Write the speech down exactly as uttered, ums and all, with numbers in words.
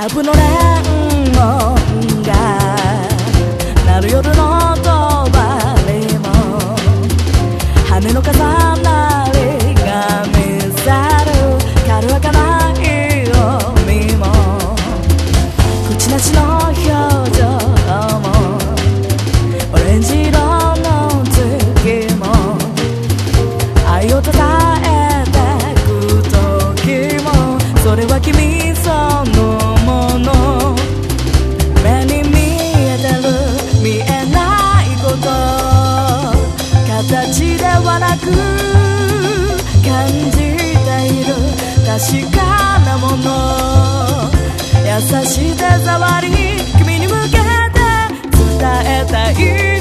ハープの連音が鳴る夜の帳も羽の重なりが見せる軽やかな色味も口なしの表情もオレンジ色の月も愛を伝えてく時もそれは君そのもの目に見えてる見えないこと形ではなく感じている確かなもの優しい手触り君に向けて伝えたい